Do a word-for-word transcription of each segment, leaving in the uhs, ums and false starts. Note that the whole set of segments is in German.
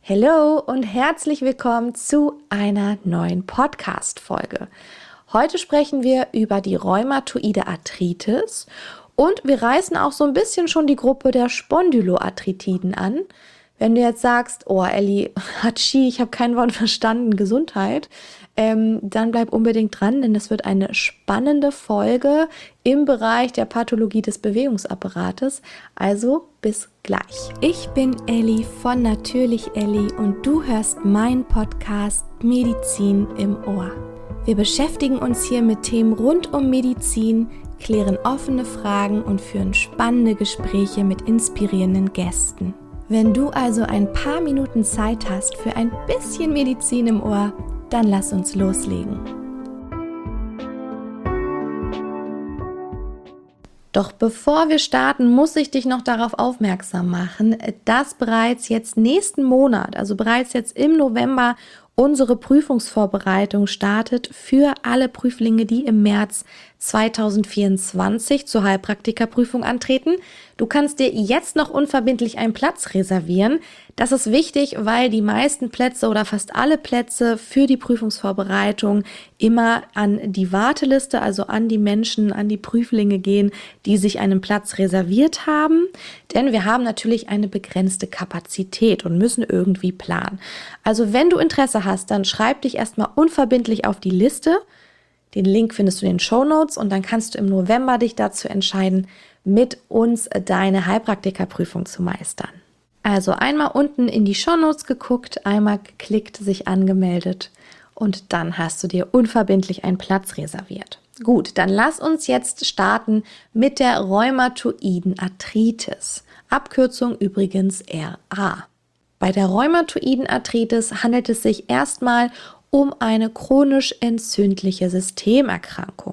Hallo und herzlich willkommen zu einer neuen Podcast-Folge. Heute sprechen wir über die rheumatoide Arthritis und wir reißen auch so ein bisschen schon die Gruppe der Spondyloarthritiden an. Wenn du jetzt sagst, oh Elli, Hatschi, ich habe kein Wort verstanden, Gesundheit, ähm, dann bleib unbedingt dran, denn es wird eine spannende Folge im Bereich der Pathologie des Bewegungsapparates. Also bis gleich. Ich bin Elli von Natürlich Elli und du hörst meinen Podcast Medizin im Ohr. Wir beschäftigen uns hier mit Themen rund um Medizin, klären offene Fragen und führen spannende Gespräche mit inspirierenden Gästen. Wenn du also ein paar Minuten Zeit hast für ein bisschen Medizin im Ohr, dann lass uns loslegen. Doch bevor wir starten, muss ich dich noch darauf aufmerksam machen, dass bereits jetzt nächsten Monat, also bereits jetzt im November, unsere Prüfungsvorbereitung startet für alle Prüflinge, die im März zweitausendvierundzwanzig zur Heilpraktikerprüfung antreten. Du kannst dir jetzt noch unverbindlich einen Platz reservieren. Das ist wichtig, weil die meisten Plätze oder fast alle Plätze für die Prüfungsvorbereitung immer an die Warteliste, also an die Menschen, an die Prüflinge gehen, die sich einen Platz reserviert haben. Denn wir haben natürlich eine begrenzte Kapazität und müssen irgendwie planen. Also wenn du Interesse hast, dann schreib dich erstmal unverbindlich auf die Liste. Den Link findest du in den Shownotes und dann kannst du im November dich dazu entscheiden, mit uns deine Heilpraktikerprüfung zu meistern. Also einmal unten in die Shownotes geguckt, einmal geklickt, sich angemeldet und dann hast du dir unverbindlich einen Platz reserviert. Gut, dann lass uns jetzt starten mit der rheumatoiden Arthritis. Abkürzung übrigens R A. Bei der rheumatoiden Arthritis handelt es sich erstmal um eine chronisch entzündliche Systemerkrankung.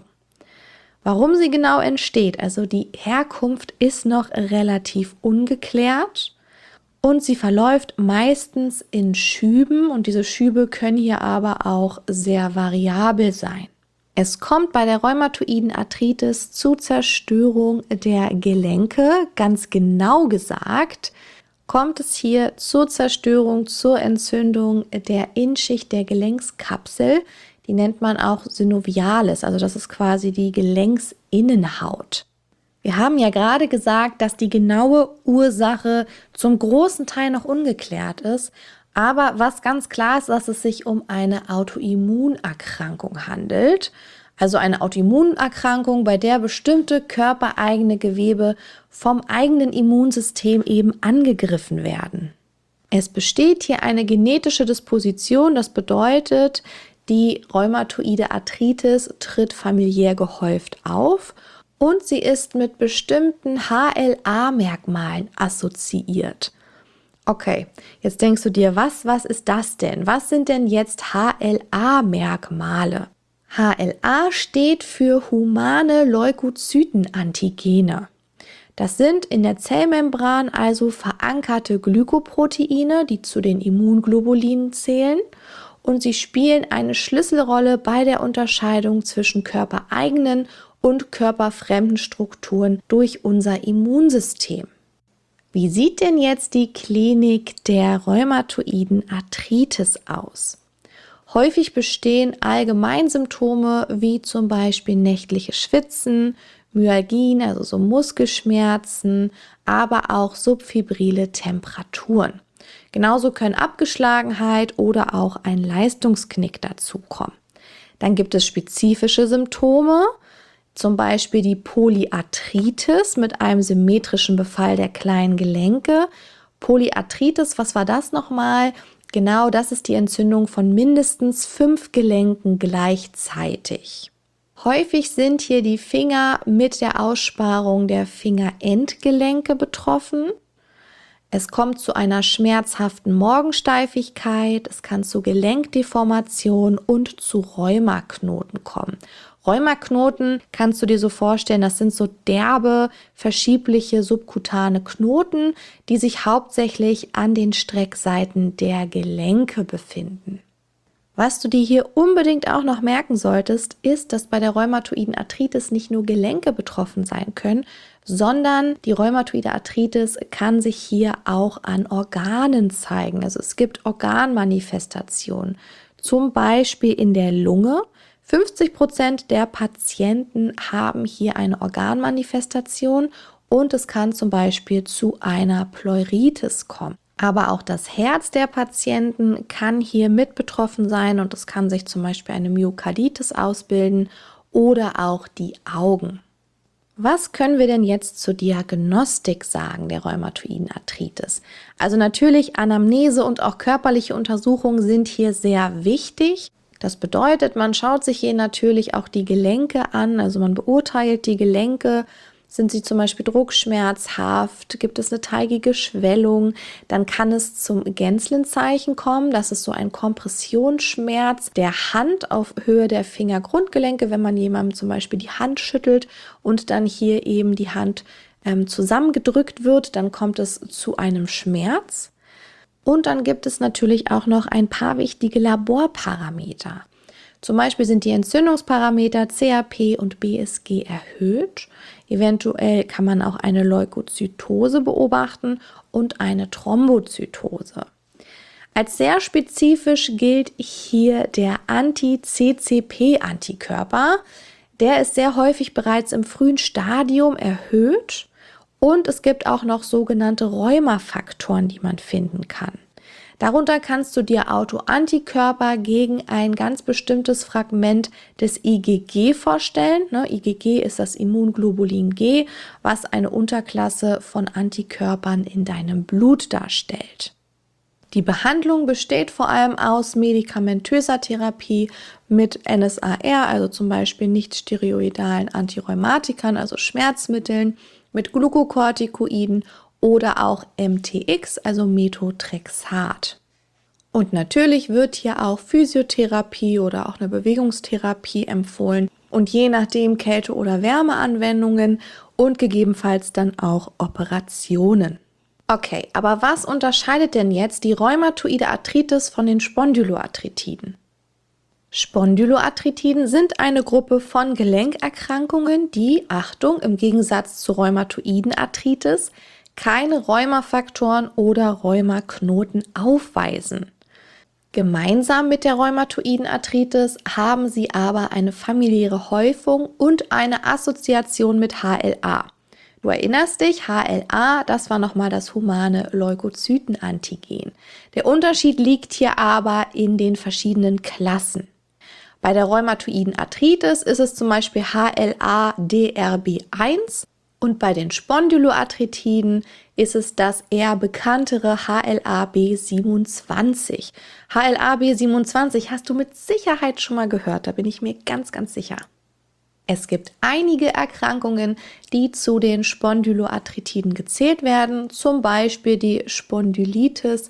Warum sie genau entsteht, also die Herkunft ist noch relativ ungeklärt und sie verläuft meistens in Schüben und diese Schübe können hier aber auch sehr variabel sein. Es kommt bei der rheumatoiden Arthritis zu Zerstörung der Gelenke, ganz genau gesagt, kommt es hier zur Zerstörung, zur Entzündung der Innschicht der Gelenkskapsel. Die nennt man auch Synovialis, also das ist quasi die Gelenksinnenhaut. Wir haben ja gerade gesagt, dass die genaue Ursache zum großen Teil noch ungeklärt ist. Aber was ganz klar ist, dass es sich um eine Autoimmunerkrankung handelt. Also eine Autoimmunerkrankung, bei der bestimmte körpereigene Gewebe vom eigenen Immunsystem eben angegriffen werden. Es besteht hier eine genetische Disposition, das bedeutet, die rheumatoide Arthritis tritt familiär gehäuft auf und sie ist mit bestimmten H L A-Merkmalen assoziiert. Okay, jetzt denkst du dir, was, was ist das denn? Was sind denn jetzt H L A-Merkmale? H L A steht für humane Leukozytenantigene. Das sind in der Zellmembran also verankerte Glykoproteine, die zu den Immunglobulinen zählen und sie spielen eine Schlüsselrolle bei der Unterscheidung zwischen körpereigenen und körperfremden Strukturen durch unser Immunsystem. Wie sieht denn jetzt die Klinik der rheumatoiden Arthritis aus? Häufig bestehen Allgemeinsymptome wie zum Beispiel nächtliches Schwitzen, Myalgien, also so Muskelschmerzen, aber auch subfebrile Temperaturen. Genauso können Abgeschlagenheit oder auch ein Leistungsknick dazukommen. Dann gibt es spezifische Symptome, zum Beispiel die Polyarthritis mit einem symmetrischen Befall der kleinen Gelenke. Polyarthritis, was war das nochmal? Genau, das ist die Entzündung von mindestens fünf Gelenken gleichzeitig. Häufig sind hier die Finger mit der Aussparung der Fingerendgelenke betroffen. Es kommt zu einer schmerzhaften Morgensteifigkeit, es kann zu Gelenkdeformation und zu Rheumaknoten kommen. Rheumaknoten kannst du dir so vorstellen, das sind so derbe, verschiebliche subkutane Knoten, die sich hauptsächlich an den Streckseiten der Gelenke befinden. Was du dir hier unbedingt auch noch merken solltest, ist, dass bei der rheumatoiden Arthritis nicht nur Gelenke betroffen sein können, sondern die rheumatoide Arthritis kann sich hier auch an Organen zeigen. Also es gibt Organmanifestationen, zum Beispiel in der Lunge. fünfzig Prozent der Patienten haben hier eine Organmanifestation und es kann zum Beispiel zu einer Pleuritis kommen. Aber auch das Herz der Patienten kann hier mit betroffen sein und es kann sich zum Beispiel eine Myokarditis ausbilden oder auch die Augen. Was können wir denn jetzt zur Diagnostik sagen der rheumatoiden Arthritis? Also natürlich Anamnese und auch körperliche Untersuchungen sind hier sehr wichtig. Das bedeutet, man schaut sich hier natürlich auch die Gelenke an, also man beurteilt die Gelenke. Sind sie zum Beispiel druckschmerzhaft? Gibt es eine teigige Schwellung? Dann kann es zum Gänslenzeichen kommen. Das ist so ein Kompressionsschmerz der Hand auf Höhe der Fingergrundgelenke, wenn man jemandem zum Beispiel die Hand schüttelt und dann hier eben die Hand ähm, zusammengedrückt wird, dann kommt es zu einem Schmerz. Und dann gibt es natürlich auch noch ein paar wichtige Laborparameter. Zum Beispiel sind die Entzündungsparameter C R P und B S G erhöht. Eventuell kann man auch eine Leukozytose beobachten und eine Thrombozytose. Als sehr spezifisch gilt hier der Anti-C C P-Antikörper. Der ist sehr häufig bereits im frühen Stadium erhöht und es gibt auch noch sogenannte Rheumafaktoren, die man finden kann. Darunter kannst du dir Autoantikörper gegen ein ganz bestimmtes Fragment des I G G vorstellen. Ne, I G G ist das Immunglobulin G, was eine Unterklasse von Antikörpern in deinem Blut darstellt. Die Behandlung besteht vor allem aus medikamentöser Therapie mit N S A R, also zum Beispiel nicht-steroidalen Antirheumatikern, also Schmerzmitteln, mit Glukokortikoiden oder auch M T X, also Methotrexat. Und natürlich wird hier auch Physiotherapie oder auch eine Bewegungstherapie empfohlen und je nachdem Kälte- oder Wärmeanwendungen und gegebenenfalls dann auch Operationen. Okay, aber was unterscheidet denn jetzt die rheumatoide Arthritis von den Spondyloarthritiden? Spondyloarthritiden sind eine Gruppe von Gelenkerkrankungen, die, Achtung, im Gegensatz zur rheumatoiden Arthritis keine Rheumafaktoren oder Rheumaknoten aufweisen. Gemeinsam mit der rheumatoiden Arthritis haben sie aber eine familiäre Häufung und eine Assoziation mit H L A. Du erinnerst dich, H L A, das war nochmal das humane Leukozytenantigen. Der Unterschied liegt hier aber in den verschiedenen Klassen. Bei der rheumatoiden Arthritis ist es zum Beispiel H L A D R B eins. Und bei den Spondyloarthritiden ist es das eher bekanntere H L A B siebenundzwanzig. H L A B siebenundzwanzig hast du mit Sicherheit schon mal gehört, da bin ich mir ganz, ganz sicher. Es gibt einige Erkrankungen, die zu den Spondyloarthritiden gezählt werden, zum Beispiel die Spondylitis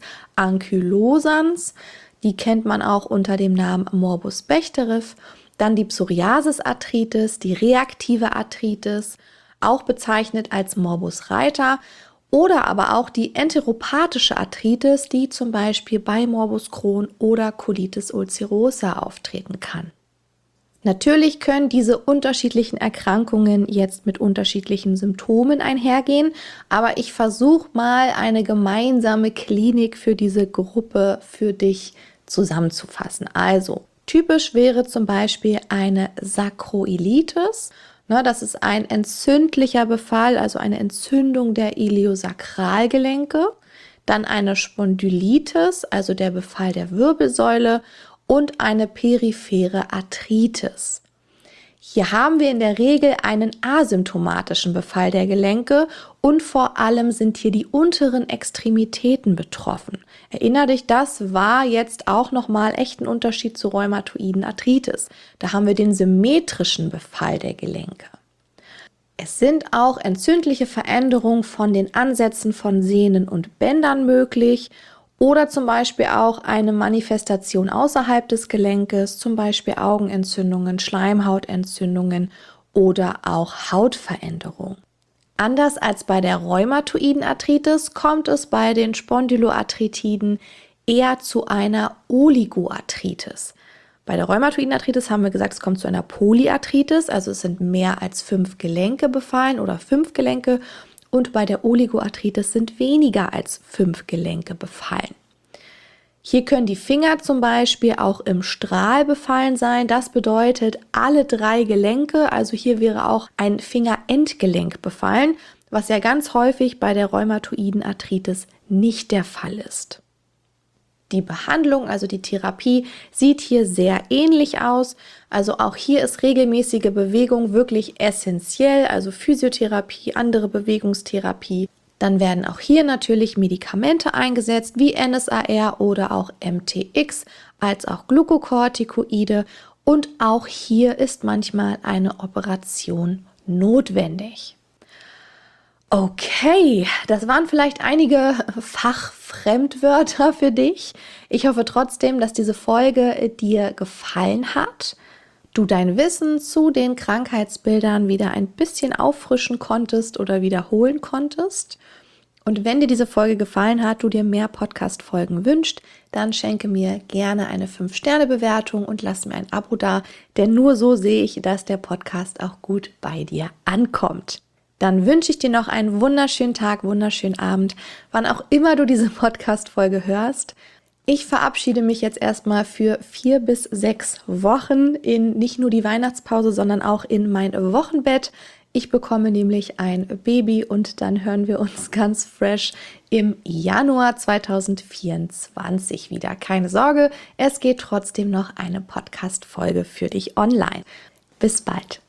ankylosans, die kennt man auch unter dem Namen Morbus Bechterew, dann die Psoriasis-Arthritis, die reaktive Arthritis, auch bezeichnet als Morbus Reiter, oder aber auch die enteropathische Arthritis, die zum Beispiel bei Morbus Crohn oder Colitis ulcerosa auftreten kann. Natürlich können diese unterschiedlichen Erkrankungen jetzt mit unterschiedlichen Symptomen einhergehen, aber ich versuche mal eine gemeinsame Klinik für diese Gruppe für dich zusammenzufassen. Also typisch wäre zum Beispiel eine Sakroilitis. Das ist ein entzündlicher Befall, also eine Entzündung der Iliosakralgelenke, dann eine Spondylitis, also der Befall der Wirbelsäule und eine periphere Arthritis. Hier haben wir in der Regel einen asymptomatischen Befall der Gelenke und vor allem sind hier die unteren Extremitäten betroffen. Erinner dich, das war jetzt auch nochmal echt ein Unterschied zur rheumatoiden Arthritis. Da haben wir den symmetrischen Befall der Gelenke. Es sind auch entzündliche Veränderungen von den Ansätzen von Sehnen und Bändern möglich oder zum Beispiel auch eine Manifestation außerhalb des Gelenkes, zum Beispiel Augenentzündungen, Schleimhautentzündungen oder auch Hautveränderungen. Anders als bei der rheumatoiden Arthritis kommt es bei den Spondyloarthritiden eher zu einer Oligoarthritis. Bei der rheumatoiden Arthritis haben wir gesagt, es kommt zu einer Polyarthritis, also es sind mehr als fünf Gelenke befallen oder fünf Gelenke. Und bei der Oligoarthritis sind weniger als fünf Gelenke befallen. Hier können die Finger zum Beispiel auch im Strahl befallen sein. Das bedeutet alle drei Gelenke, also hier wäre auch ein Fingerendgelenk befallen, was ja ganz häufig bei der rheumatoiden Arthritis nicht der Fall ist. Die Behandlung, also die Therapie, sieht hier sehr ähnlich aus. Also auch hier ist regelmäßige Bewegung wirklich essentiell, also Physiotherapie, andere Bewegungstherapie. Dann werden auch hier natürlich Medikamente eingesetzt, wie N S A R oder auch M T X, als auch Glukokortikoide. Und auch hier ist manchmal eine Operation notwendig. Okay, das waren vielleicht einige Fachfremdwörter für dich. Ich hoffe trotzdem, dass diese Folge dir gefallen hat, du dein Wissen zu den Krankheitsbildern wieder ein bisschen auffrischen konntest oder wiederholen konntest. Und wenn dir diese Folge gefallen hat, du dir mehr Podcast-Folgen wünschst, dann schenke mir gerne eine fünf Sterne Bewertung und lass mir ein Abo da, denn nur so sehe ich, dass der Podcast auch gut bei dir ankommt. Dann wünsche ich dir noch einen wunderschönen Tag, wunderschönen Abend, wann auch immer du diese Podcast-Folge hörst. Ich verabschiede mich jetzt erstmal für vier bis sechs Wochen in nicht nur die Weihnachtspause, sondern auch in mein Wochenbett. Ich bekomme nämlich ein Baby und dann hören wir uns ganz fresh im Januar zweitausendvierundzwanzig wieder. Keine Sorge, es geht trotzdem noch eine Podcast-Folge für dich online. Bis bald.